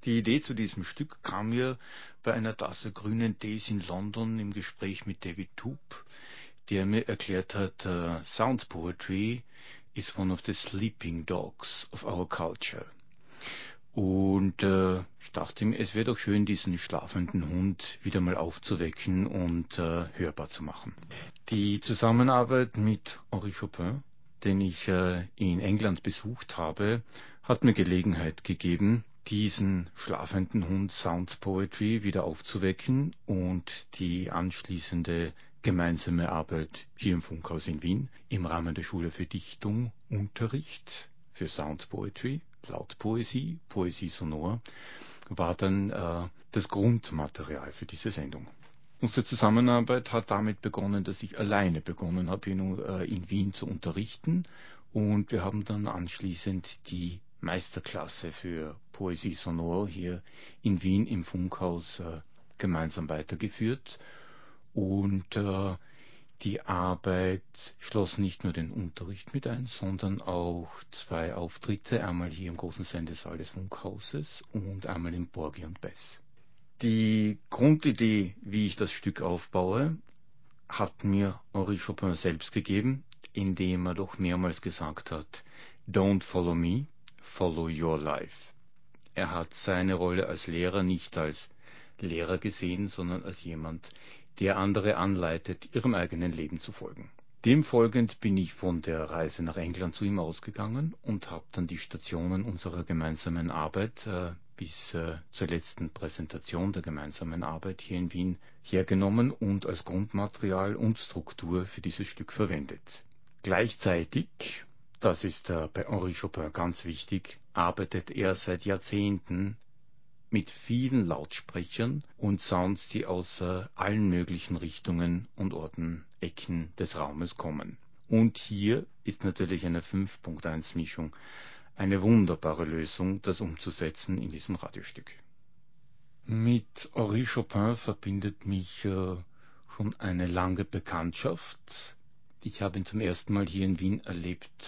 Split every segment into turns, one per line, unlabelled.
Die Idee zu diesem Stück kam mir bei einer Tasse grünen Tees in London im Gespräch mit David Toop, der mir erklärt hat, Sound Poetry is one of the sleeping dogs of our culture. Und ich dachte mir, es wäre doch schön, diesen schlafenden Hund wieder mal aufzuwecken und hörbar zu machen. Die Zusammenarbeit mit Henri Chopin, den ich in England besucht habe, hat mir Gelegenheit gegeben, diesen schlafenden Hund Sound Poetry wieder aufzuwecken und die anschließende gemeinsame Arbeit hier im Funkhaus in Wien im Rahmen der Schule für Dichtung, Unterricht für Sound Poetry, Lautpoesie, Poesie sonor, war dann das Grundmaterial für diese Sendung. Unsere Zusammenarbeit hat damit begonnen, dass ich alleine begonnen habe, in Wien zu unterrichten, und wir haben dann anschließend die Meisterklasse für Poesie sonor hier in Wien im Funkhaus gemeinsam weitergeführt, und die Arbeit schloss nicht nur den Unterricht mit ein, sondern auch 2 Auftritte, einmal hier im großen Sendesaal des Funkhauses und einmal im Porgy und Bess. Die Grundidee, wie ich das Stück aufbaue, hat mir Henri Chopin selbst gegeben, indem er doch mehrmals gesagt hat, "Don't follow me, follow your life." Er hat seine Rolle als Lehrer nicht als Lehrer gesehen, sondern als jemand, der andere anleitet, ihrem eigenen Leben zu folgen. Dem folgend bin ich von der Reise nach England zu ihm ausgegangen und habe dann die Stationen unserer gemeinsamen Arbeit bis zur letzten Präsentation der gemeinsamen Arbeit hier in Wien hergenommen und als Grundmaterial und Struktur für dieses Stück verwendet. Gleichzeitig, das ist bei Henri Chopin ganz wichtig, arbeitet er seit Jahrzehnten mit vielen Lautsprechern und Sounds, die aus allen möglichen Richtungen und Orten, Ecken des Raumes kommen. Und hier ist natürlich eine 5.1-Mischung eine wunderbare Lösung, das umzusetzen in diesem Radiostück. Mit Henri Chopin verbindet mich schon eine lange Bekanntschaft. Ich habe ihn zum ersten Mal hier in Wien erlebt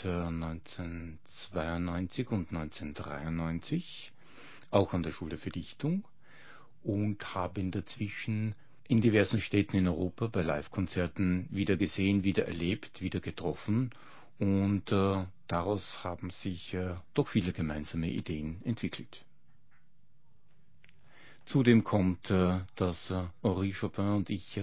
1992 und 1993. Auch an der Schule für Dichtung, und habe ihn dazwischen in diversen Städten in Europa bei Live-Konzerten wieder gesehen, wieder erlebt, wieder getroffen, und daraus haben sich doch viele gemeinsame Ideen entwickelt. Zudem kommt, dass Henri Chopin und ich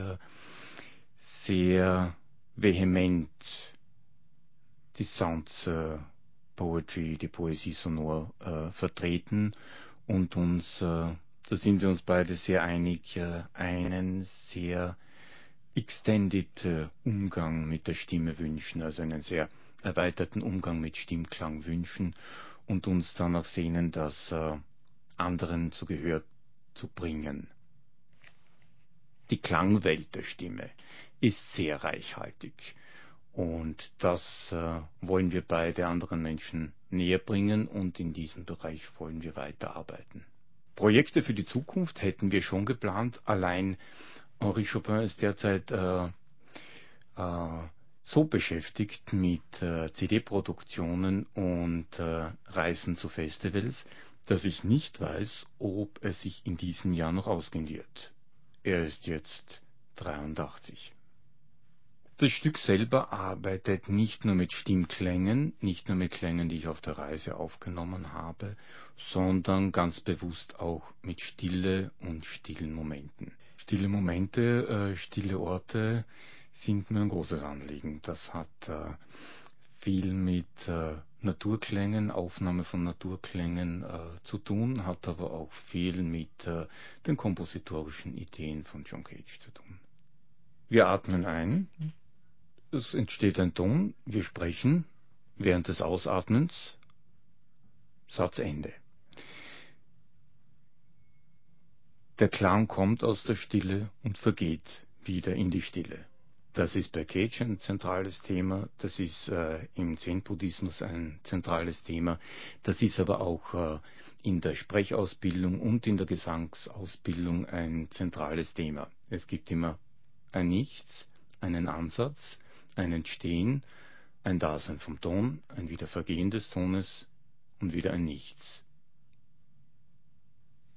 sehr vehement die Sounds Poetry, die Poesie sonor vertreten und uns, da sind wir uns beide sehr einig, einen sehr extended Umgang mit der Stimme wünschen, also einen sehr erweiterten Umgang mit Stimmklang wünschen und uns danach sehnen, das anderen zu Gehör zu bringen. Die Klangwelt der Stimme ist sehr reichhaltig. Und das wollen wir beide anderen Menschen näher bringen, und in diesem Bereich wollen wir weiterarbeiten. Projekte für die Zukunft hätten wir schon geplant. Allein Henri Chopin ist derzeit so beschäftigt mit CD-Produktionen und Reisen zu Festivals, dass ich nicht weiß, ob es sich in diesem Jahr noch ausgehen wird. Er ist jetzt 83. Das Stück selber arbeitet nicht nur mit Stimmklängen, nicht nur mit Klängen, die ich auf der Reise aufgenommen habe, sondern ganz bewusst auch mit Stille und stillen Momenten. Stille Momente, stille Orte sind mir ein großes Anliegen. Das hat viel mit Naturklängen, Aufnahme von Naturklängen zu tun, hat aber auch viel mit den kompositorischen Ideen von John Cage zu tun. Wir atmen ein. Es entsteht ein Ton, wir sprechen, während des Ausatmens, Satzende. Der Klang kommt aus der Stille und vergeht wieder in die Stille. Das ist bei Cage ein zentrales Thema, das ist im Zen-Buddhismus ein zentrales Thema, das ist aber auch in der Sprechausbildung und in der Gesangsausbildung ein zentrales Thema. Es gibt immer ein Nichts, einen Ansatz, ein Entstehen, ein Dasein vom Ton, ein Wiedervergehen des Tones und wieder ein Nichts.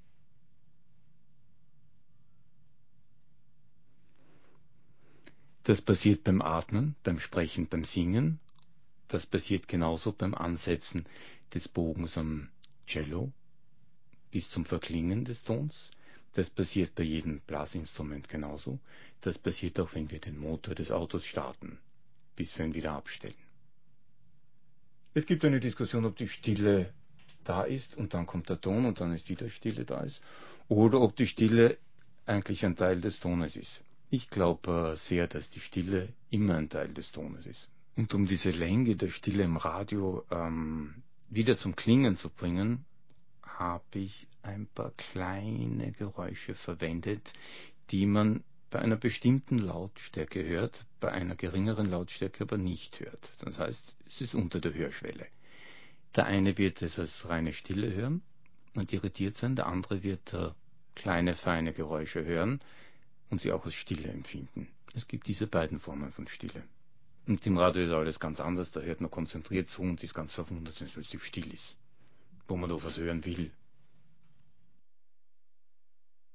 Das passiert beim Atmen, beim Sprechen, beim Singen. Das passiert genauso beim Ansetzen des Bogens am Cello bis zum Verklingen des Tons. Das passiert bei jedem Blasinstrument genauso. Das passiert auch, wenn wir den Motor des Autos starten, bis wir ihn wieder abstellen. Es gibt eine Diskussion, ob die Stille da ist und dann kommt der Ton und dann ist wieder Stille da ist, oder ob die Stille eigentlich ein Teil des Tones ist. Ich glaube sehr, dass die Stille immer ein Teil des Tones ist. Und um diese Länge der Stille im Radio wieder zum Klingen zu bringen, habe ich ein paar kleine Geräusche verwendet, die man bei einer bestimmten Lautstärke hört, bei einer geringeren Lautstärke aber nicht hört. Das heißt, es ist unter der Hörschwelle. Der eine wird es als reine Stille hören und irritiert sein, der andere wird kleine, feine Geräusche hören und sie auch als Stille empfinden. Es gibt diese beiden Formen von Stille. Und im Radio ist alles ganz anders, da hört man konzentriert zu und ist ganz verwundert, wenn es plötzlich still ist, wo man doch was hören will